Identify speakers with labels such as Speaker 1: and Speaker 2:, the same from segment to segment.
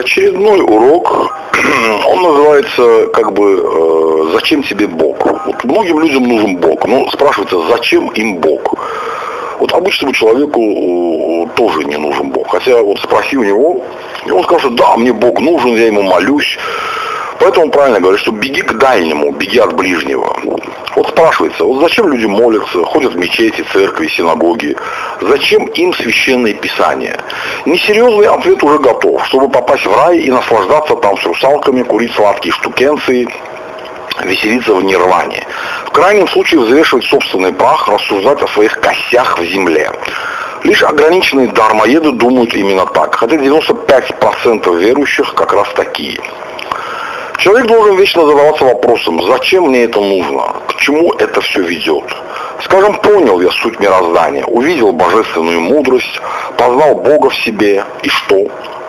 Speaker 1: Очередной урок, он называется «Зачем тебе Бог?». Вот многим людям нужен Бог, но спрашивается, зачем им Бог? Вот обычному человеку тоже не нужен Бог. Хотя вот спроси у него, и он скажет, да, мне Бог нужен, я ему молюсь. Поэтому правильно говорят, что беги к дальнему, беги от ближнего. Вот спрашивается, вот зачем люди молятся, ходят в мечети, церкви, синагоги? Зачем им священные писания? Несерьезный ответ уже готов, чтобы попасть в рай и наслаждаться там с русалками, курить сладкие штукенции, веселиться в нирване. В крайнем случае взвешивать собственный прах, рассуждать о своих костях в земле. Лишь ограниченные дармоеды думают именно так, хотя 95% верующих как раз такие. Человек должен вечно задаваться вопросом, зачем мне это нужно, к чему это все ведет. Скажем, понял я суть мироздания, увидел божественную мудрость, познал Бога в себе, и что?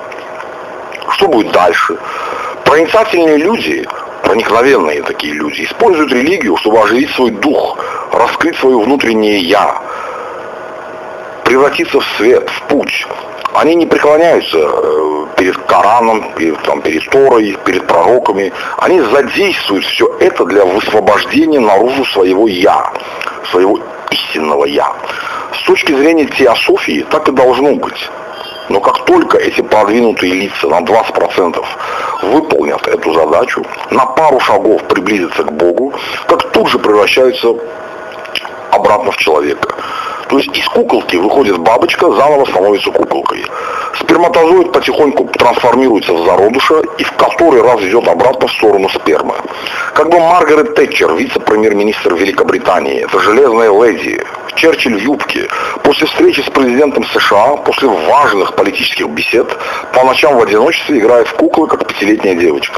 Speaker 1: Что будет дальше? Проницательные люди, проникновенные такие люди, используют религию, чтобы оживить свой дух, раскрыть свое внутреннее «я», превратиться в свет, в путь. Они не преклоняются перед Кораном, перед Торой, перед пророками. Они задействуют все это для высвобождения наружу своего «я», своего истинного «я». С точки зрения теософии так и должно быть. Но как только эти продвинутые лица на 20% выполнят эту задачу, на пару шагов приблизятся к Богу, как тут же превращаются обратно в человека. То есть из куколки выходит бабочка, заново становится куколкой. Сперматозоид потихоньку трансформируется в зародыша и в который раз идет обратно в сторону спермы. Как бы Маргарет Тэтчер, вице-премьер-министр Великобритании, это железная леди, Черчилль в юбке, после встречи с президентом США, после важных политических бесед, по ночам в одиночестве играет в куклы, как 5-летняя девочка.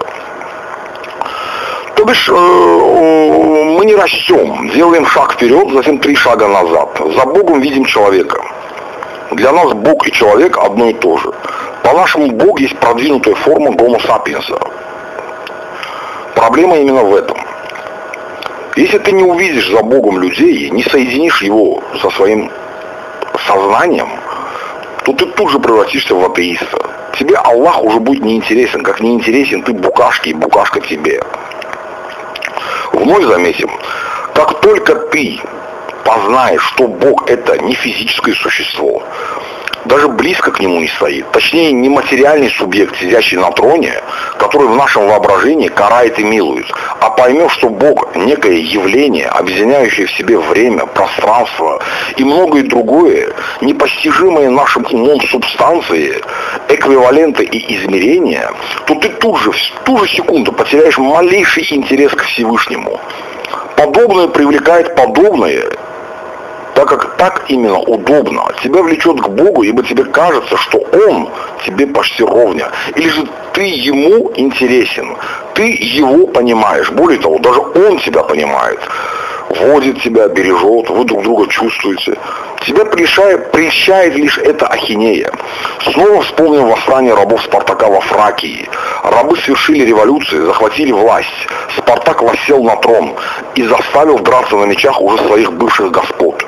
Speaker 1: То бишь, мы не растем, делаем шаг вперед, затем 3 шага назад. За Богом видим человека. Для нас Бог и человек одно и то же. По-нашему, Бог есть продвинутая форма гомо сапиенса. Проблема именно в этом. Если ты не увидишь за Богом людей, не соединишь его со своим сознанием, то ты тут же превратишься в атеиста. Тебе Аллах уже будет неинтересен, как неинтересен ты букашке и букашка тебе. Вновь заметим, как только ты познаешь, что Бог это не физическое существо, даже близко к нему не стоит, точнее не материальный субъект, сидящий на троне, который в нашем воображении карает и милует, а поймешь, что Бог некое явление, объединяющее в себе время, пространство и многое другое, непостижимые нашим умом субстанции, эквиваленты и измерения, то ты тут же, в ту же секунду потеряешь малейший интерес к Всевышнему. Подобное привлекает подобное, так как так именно удобно. Тебя влечет к Богу, ибо тебе кажется, что Он тебе почти ровня. Или же ты Ему интересен, ты Его понимаешь. Более того, даже Он тебя понимает. Водит тебя, бережет, вы друг друга чувствуете. Тебя прельщает лишь эта ахинея. Снова вспомним восстание рабов Спартака во Фракии. Рабы совершили революцию, захватили власть. Спартак воссел на трон и заставил драться на мечах уже своих бывших господ.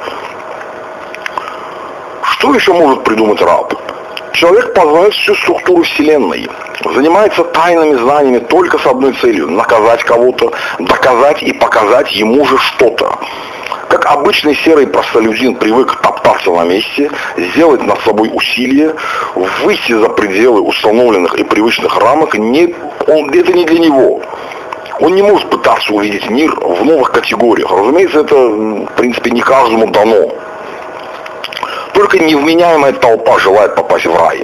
Speaker 1: Что еще может придумать раб? Человек познает всю структуру Вселенной, занимается тайными знаниями только с одной целью – наказать кого-то, доказать и показать ему же что-то. Как обычный серый простолюдин привык топтаться на месте, сделать над собой усилия, выйти за пределы установленных и привычных рамок, это не для него. Он не может пытаться увидеть мир в новых категориях. Разумеется, это, в принципе, не каждому дано. Только невменяемая толпа желает попасть в рай.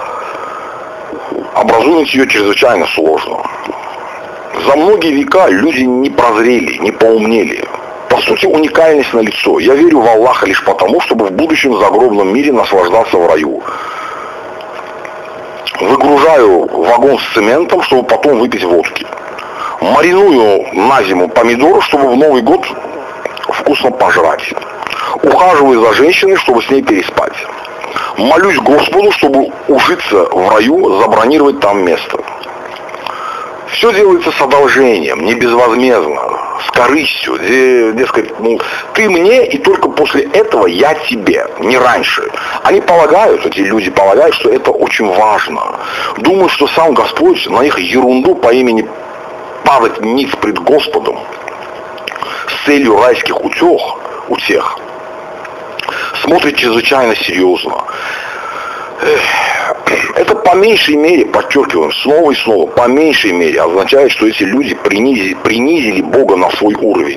Speaker 1: Образумить ее чрезвычайно сложно. За многие века люди не прозрели, не поумнели. По сути, уникальность налицо. Я верю в Аллаха лишь потому, чтобы в будущем загробном мире наслаждаться в раю. Выгружаю вагон с цементом, чтобы потом выпить водки. Мариную на зиму помидоры, чтобы в Новый год вкусно пожрать. Ухаживаю за женщиной, чтобы с ней переспать. Молюсь Господу, чтобы ужиться в раю, забронировать там место. Все делается с одолжением, не безвозмездно, с корыстью, где, дескать, ну, ты мне, и только после этого я тебе, не раньше. Они полагают, эти люди полагают, что это очень важно. Думают, что сам Господь на их ерунду по имени падать ниц пред Господом с целью райских утех смотрит чрезвычайно серьезно. Это по меньшей мере, подчеркиваем снова и снова, по меньшей мере означает, что эти люди принизили Бога на свой уровень.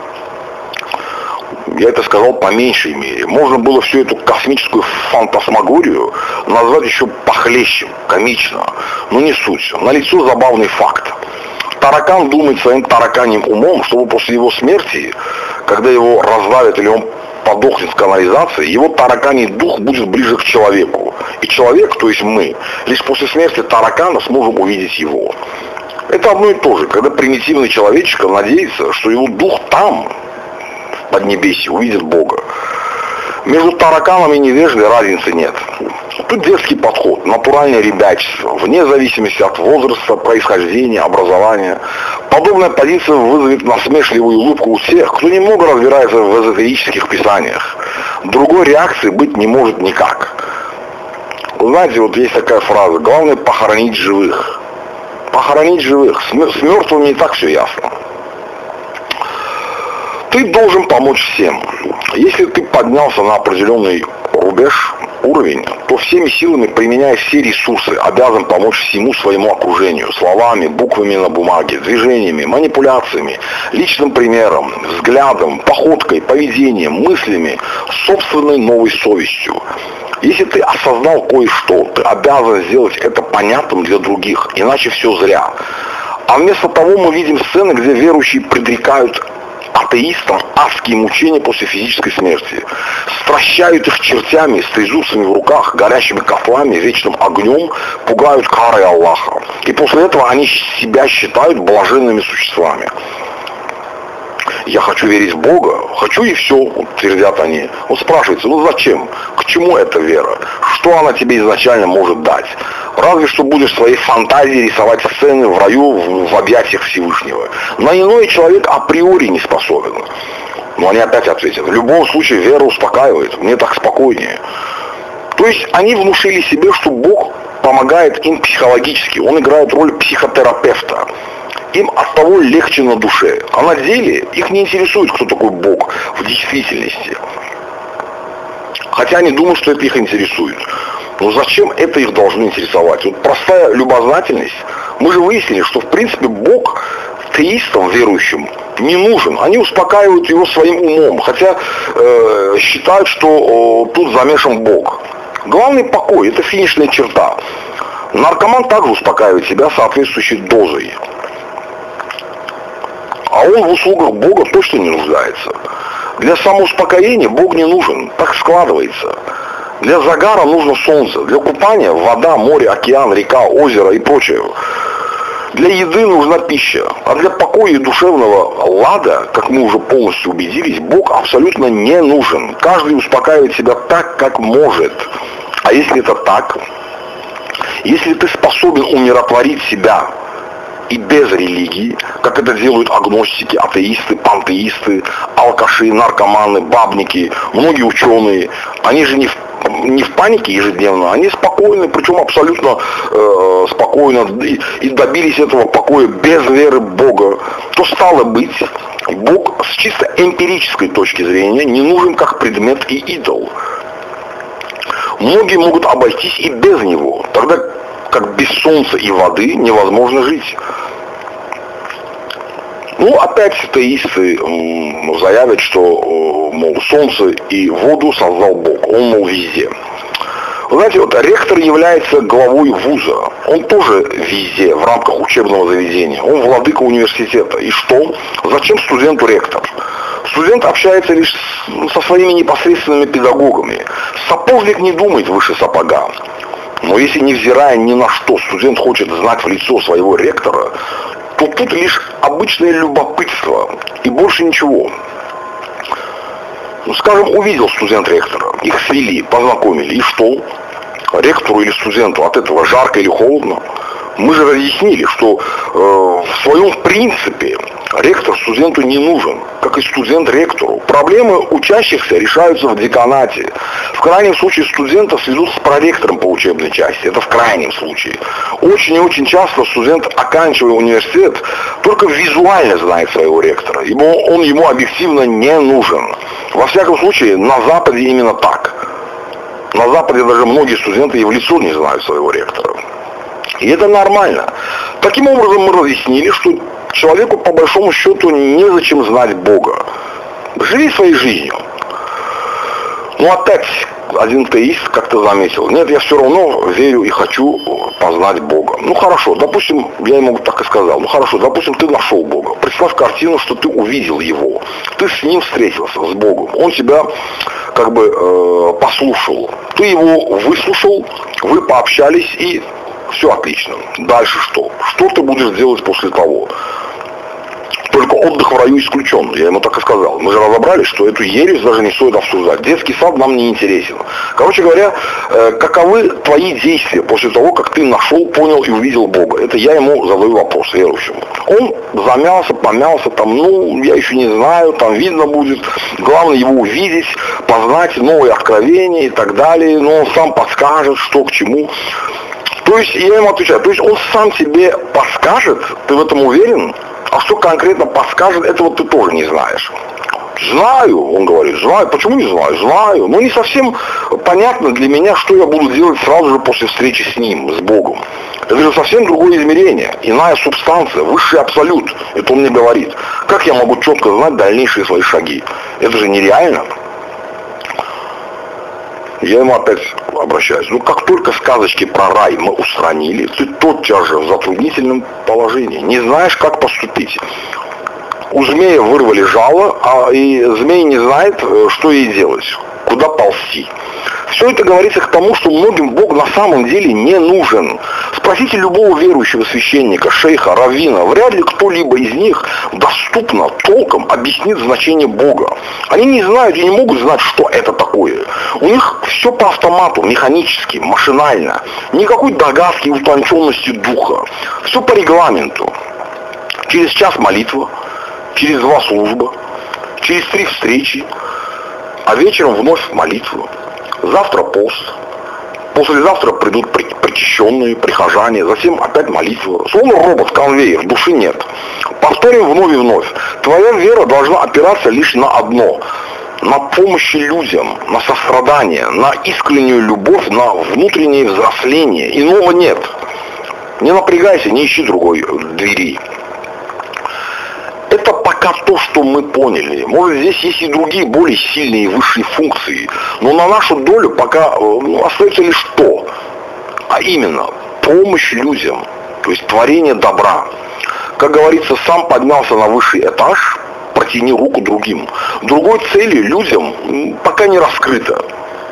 Speaker 1: Я это сказал по меньшей мере. Можно было всю эту космическую фантасмагорию назвать еще похлеще, комично. Но не суть. Налицо забавный факт. Таракан думает своим тараканьим умом, чтобы после его смерти, когда его раздавят или он подохнет в канализации, его тараканий дух будет ближе к человеку. И человек, то есть мы, лишь после смерти таракана сможем увидеть его. Это одно и то же, когда примитивный человечек надеется, что его дух там, в Поднебесье, увидит Бога. Между тараканами и невеждой разницы нет. Тут детский подход, натуральное ребячество, вне зависимости от возраста, происхождения, образования. Подобная позиция вызовет насмешливую улыбку у всех, кто немного разбирается в эзотерических писаниях. Другой реакции быть не может никак. Вы знаете, вот есть такая фраза: главное похоронить живых. Похоронить живых. С мертвыми не так все ясно. Ты должен помочь всем. Если ты поднялся на определенный рубеж, уровень, то всеми силами, применяя все ресурсы, обязан помочь всему своему окружению, словами, буквами на бумаге, движениями, манипуляциями, личным примером, взглядом, походкой, поведением, мыслями, собственной новой совестью. Если ты осознал кое-что, ты обязан сделать это понятным для других, иначе все зря. А вместо того мы видим сцены, где верующие предрекают атеистам адские мучения после физической смерти, стращают их чертями с трезубцами в руках, горящими котлами, вечным огнем, пугают карой Аллаха. И после этого они себя считают блаженными существами. Я хочу верить в Бога, хочу и все, твердят они. Вот спрашивается, ну зачем? К чему эта вера? Что она тебе изначально может дать? Разве что будешь в своей фантазии рисовать сцены в раю в объятиях Всевышнего. На иное человек априори не способен. Но они опять ответят, в любом случае вера успокаивает, мне так спокойнее. То есть они внушили себе, что Бог помогает им психологически, он играет роль психотерапевта. Им от того легче на душе. А на деле их не интересует, кто такой Бог в действительности. Хотя они думают, что это их интересует. Но зачем это их должно интересовать? Вот простая любознательность. Мы же выяснили, что в принципе Бог теистам, верующим, не нужен. Они успокаивают его своим умом. Хотя считают, что тут замешан Бог. Главный покой – это финишная черта. Наркоман также успокаивает себя соответствующей дозой. А он в услугах Бога точно не нуждается. Для самоуспокоения Бог не нужен, так складывается. Для загара нужно солнце, для купания вода, море, океан, река, озеро и прочее. Для еды нужна пища, а для покоя и душевного лада, как мы уже полностью убедились, Бог абсолютно не нужен. Каждый успокаивает себя так, как может. А если это так, если ты способен умиротворить себя и без религии, как это делают агностики, атеисты, пантеисты, алкаши, наркоманы, бабники, многие ученые, они же не в панике ежедневно, они спокойны, причем абсолютно спокойно, и добились этого покоя без веры в Бога, то стало быть, Бог с чисто эмпирической точки зрения не нужен как предмет и идол. Многие могут обойтись и без него, тогда как без солнца и воды невозможно жить. Ну, опять атеисты заявят, что, мол, солнце и воду создал Бог, он, мол, везде. Вы знаете, вот ректор является главой вуза, он тоже везде, в рамках учебного заведения, он владыка университета. И что? Зачем студенту ректор? Студент общается лишь со своими непосредственными педагогами. Сапожник не думает выше сапога. Но если, невзирая ни на что, студент хочет знать в лицо своего ректора, то тут лишь обычное любопытство и больше ничего. Ну, скажем, увидел студент ректора, их свели, познакомили, и что? Ректору или студенту от этого жарко или холодно? Мы же разъяснили, что в своем принципе Ректор студенту не нужен, как и студент ректору. Проблемы учащихся решаются в деканате. В крайнем случае студентов сведут с проректором по учебной части. Это в крайнем случае. Очень и очень часто студент, оканчивая университет, только визуально знает своего ректора. Ибо он ему объективно не нужен. Во всяком случае, на Западе именно так. На Западе даже многие студенты и в лицо не знают своего ректора. И это нормально. Таким образом мы разъяснили, что человеку по большому счету незачем знать Бога. Живи своей жизнью. Ну опять один теист как-то заметил: нет, я все равно верю и хочу познать Бога. Ну хорошо, допустим, я ему так и сказал, ну хорошо, допустим, ты нашел Бога. Представь картину, что ты увидел Его. Ты с Ним встретился, с Богом. Он тебя как бы послушал. Ты Его выслушал, вы пообщались и все отлично. Дальше что? Что ты будешь делать после того? Только отдых в раю исключен, я ему так и сказал. Мы же разобрались, что эту ересь даже не стоит обсуждать. Детский сад нам не интересен. Короче говоря, каковы твои действия после того, как ты нашел, понял и увидел Бога? Это я ему задаю вопрос верующему. Он замялся, помялся, там, ну, я еще не знаю, там видно будет. Главное его увидеть, познать новые откровения и так далее. Но он сам подскажет, что к чему. То есть, я ему отвечаю, то есть он сам тебе подскажет, ты в этом уверен? А что конкретно подскажет, этого ты тоже не знаешь. Знаю, он говорит, знаю. Почему не знаю? Знаю. Но не совсем понятно для меня, что я буду делать сразу же после встречи с ним, с Богом. Это же совсем другое измерение, иная субстанция, высший абсолют. Это он мне говорит. Как я могу четко знать дальнейшие свои шаги? Это же нереально. Я ему опять обращаюсь. Ну, как только сказочки про рай мы устранили, ты тотчас же в затруднительном положении. Не знаешь, как поступить. У змея вырвали жало, и змей не знает, что ей делать, куда ползти. Все это говорится к тому, что многим Бог на самом деле не нужен. Спросите любого верующего священника, шейха, раввина, вряд ли кто-либо из них доступно, толком объяснит значение Бога. Они не знают и не могут знать, что это такое. У них все по автомату, механически, машинально. Никакой догадки и утонченности духа. Все по регламенту. Через час молитва, через 2 служба, через 3 встречи, а вечером вновь молитва. Завтра пост. Послезавтра придут причащенные, прихожане, затем опять молитва. Словно робот, конвейер, души нет. Повторим вновь и вновь. Твоя вера должна опираться лишь на одно. На помощь людям, на сострадание, на искреннюю любовь, на внутреннее взросление. Иного нет. Не напрягайся, не ищи другой двери. Это пока то, что мы поняли. Может, здесь есть и другие, более сильные и высшие функции. Но на нашу долю пока остается лишь то. А именно, помощь людям. То есть творение добра. Как говорится, сам поднялся на высший этаж, протяни руку другим. Другой цели людям пока не раскрыто.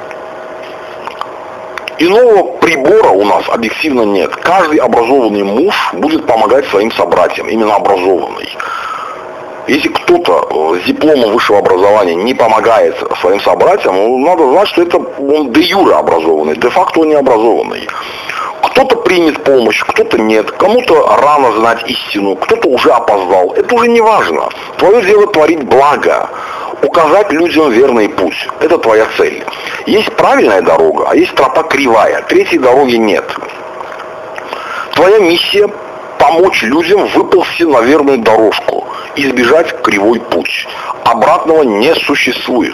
Speaker 1: Иного прибора у нас объективно нет. Каждый образованный муж будет помогать своим собратьям, именно образованный. Если кто-то с дипломом высшего образования не помогает своим собратьям, надо знать, что это он де юре образованный, де-факто он не образованный. Кто-то примет помощь, кто-то нет, кому-то рано знать истину, кто-то уже опоздал. Это уже не важно. Твое дело творить благо, указать людям верный путь. Это твоя цель. Есть правильная дорога, а есть тропа кривая. Третьей дороги нет. Твоя миссия – помочь людям выползти на верную дорожку, избежать кривой путь. Обратного не существует.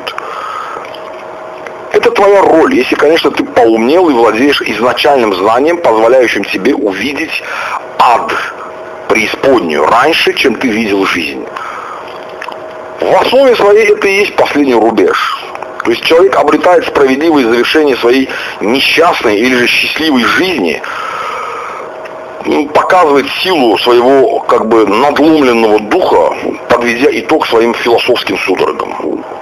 Speaker 1: Это твоя роль, если, конечно, ты поумнел и владеешь изначальным знанием, позволяющим тебе увидеть ад, преисподнюю, раньше, чем ты видел жизнь. В основе своей это и есть последний рубеж. То есть человек обретает справедливое завершение своей несчастной или же счастливой жизни, показывает силу своего как бы надломленного духа, подведя итог своим философским судорогам.